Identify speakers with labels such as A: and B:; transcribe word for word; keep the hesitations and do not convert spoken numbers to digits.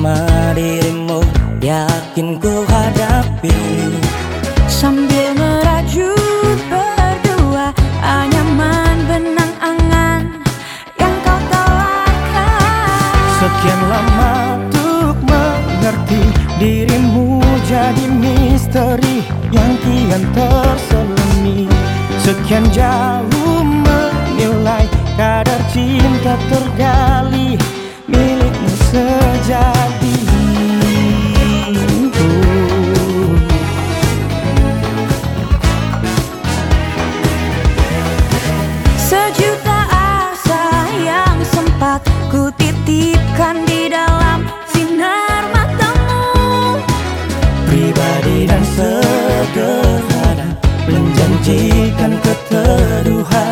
A: bersama dirimu, yakin ku hadapi.
B: Sambil merajut berdua anyaman benang angan yang kau tawarkan.
C: Sekian lama untuk mengerti dirimu jadi misteri yang kian terselami. Sekian jauh menilai kadar cinta tergali milikmu sejati.
B: Sejuta asa yang sempat ku titipkan di dalam sinar matamu.
A: Pribadi dan sederhana, menjanjikan keteduhan.